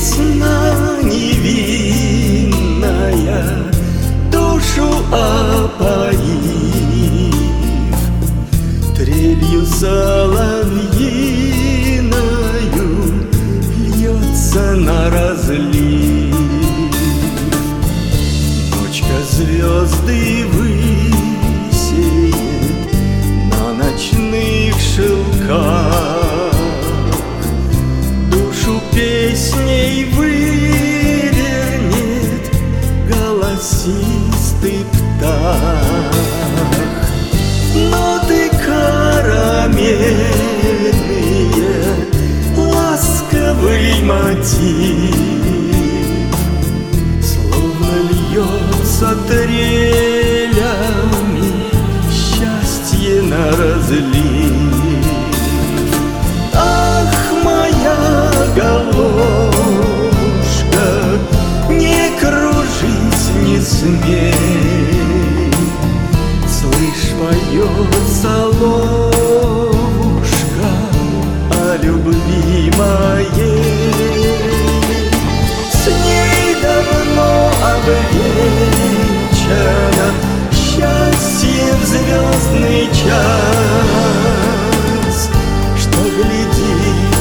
весна невинная, душу опоив, трелью соловьиною льется на разлив. Ночка звезды высеет на ночных шелках, душу песней вывернет голосистый птах. Ноты карамельные, ласковый мотив, словно льется трелями счастье на разлив. Ах, моя головушка, не кружись, не смей, слышь, поет соловушка о любви моей. С ней давно обвенчано счастье в звездный час, что глядит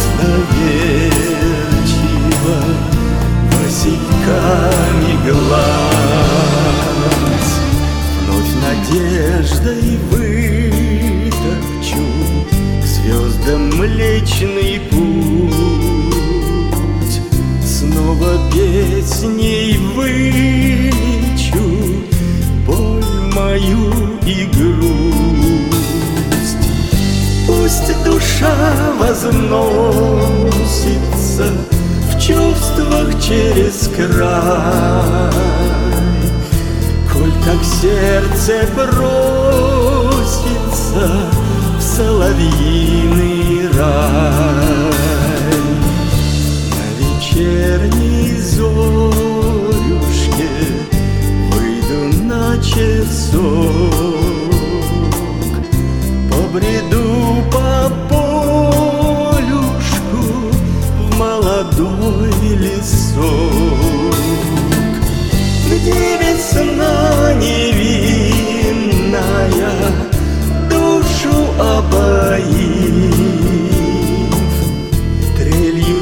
доверчиво васильками глаз. Вновь надеждой вытопчу к звездам Млечный путь, снова песней вылечу боль мою и грусть. Пусть душа возносится в чувствах через край, коль так сердце просится в соловьиный рай. На вечерней зорюшке выйду на часок, побреду по полюшку в молодой лесок, где весна невинная, душу опоив, трелью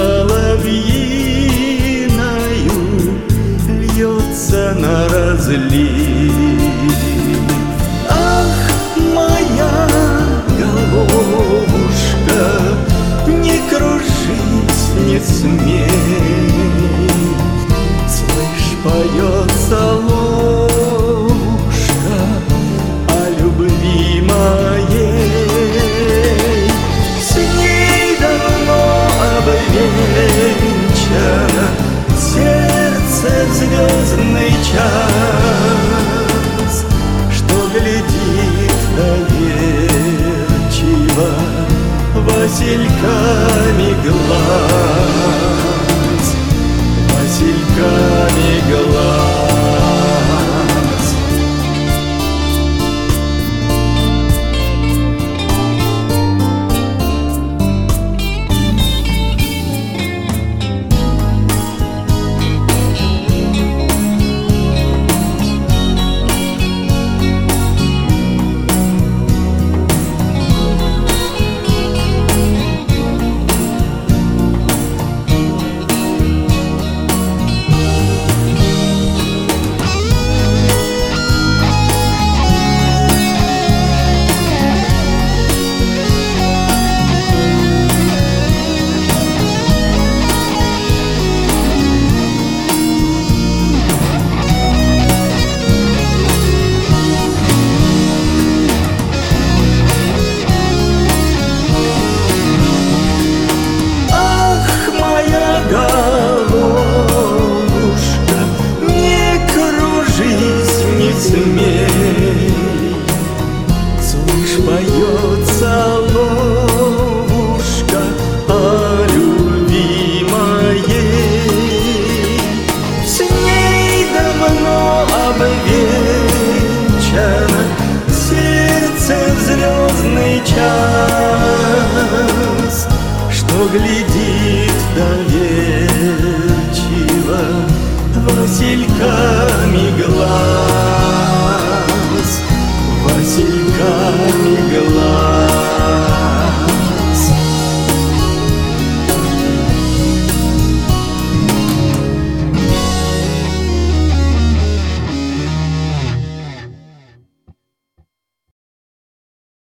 соловьиною льется на разлив. Ах, моя головушка, не кружись, не смей, слышь, поет соловушка о любви моей. С ней давно обвенчано сердце в звездный час, что глядит доверчиво васильками глаз, васильками глаз. Слышь, поет соловушка о любви моей. С ней давно обвенчано сердце в звездный час, что глядит